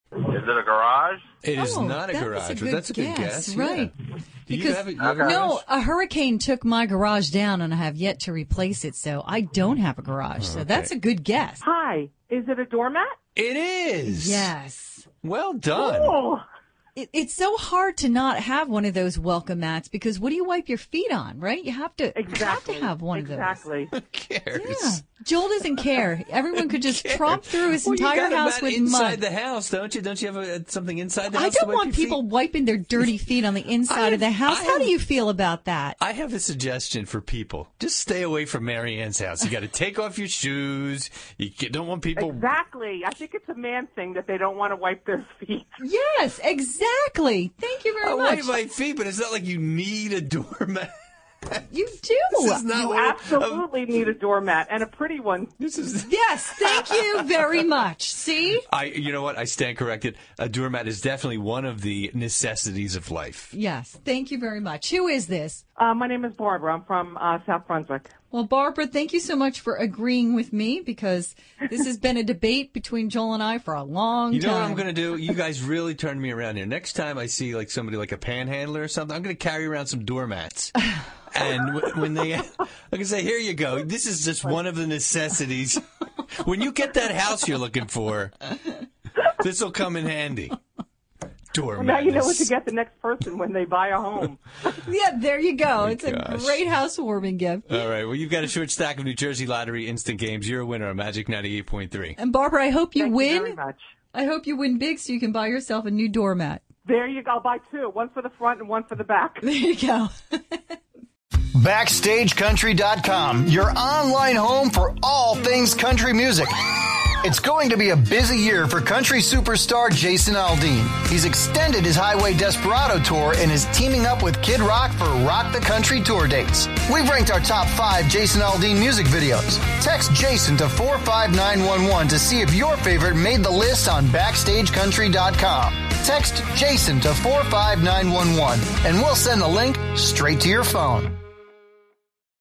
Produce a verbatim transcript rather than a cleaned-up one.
Is it a garage? It is Oh, not a that's garage, a but good that's a good guess, guess. right. Yeah. Do Because- you have, a, you have a garage? No, a hurricane took my garage down, and I have yet to replace it, so I don't have a garage. So okay. that's a good guess. Hi, is it a doormat? It is. Yes. Well done. Oh, It, it's so hard to not have one of those welcome mats because what do you wipe your feet on, right? You have to, exactly. you have to have one exactly. of those. Who cares? Yeah. Joel doesn't care. Everyone could just tromp through his Well, you entire got a house mat with inside mud. the house, don't you? Don't you have a, something inside the I house? to don't wipe want your feet? people wiping their dirty feet on the inside I of the have- house. I How do have- you feel about that? I have a suggestion for people. Just stay away from Mary Ann's house. You got to take off your shoes. You don't want people. Exactly. I think it's a man thing that they don't want to wipe their feet. Yes, exactly. Thank you very I much. wipe my feet, but it's not like you need a doormat. You do. This is not You what- absolutely need a doormat, and a pretty one. This is. Yes, thank you very much. See? I. You know what? I stand corrected. A doormat is definitely one of the necessities of life. Yes, thank you very much. Who is this? Uh, my name is Barbara. I'm from uh, South Brunswick. Well, Barbara, thank you so much for agreeing with me because this has been a debate between Joel and I for a long You know time. what I'm going to do? You guys really turned me around here. Next time I see like somebody like a panhandler or something, I'm going to carry around some doormats. And w- when they, I can say, here you go. This is just one of the necessities. When you get that house you're looking for, this will come in handy. Doormat. Well, now you know what to get the next person when they buy a home. Yeah, there you go. it's a gosh. great housewarming gift. All right. Well, you've got a short stack of New Jersey Lottery instant games. You're a winner on Magic ninety-eight point three. And Barbara, I hope you Thank win. you very much. I hope you win big so you can buy yourself a new doormat. There you go. I'll buy two. One for the front and one for the back. There you go. Backstage Country dot com, your online home for all things country music. It's going to be a busy year for country superstar Jason Aldean. He's extended his Highway Desperado tour and is teaming up with Kid Rock for Rock the Country tour dates. We've ranked our top five Jason Aldean music videos. Text Jason to four five nine one one to see if your favorite made the list on Backstage Country dot com. Text Jason to four five nine one one and we'll send the link straight to your phone.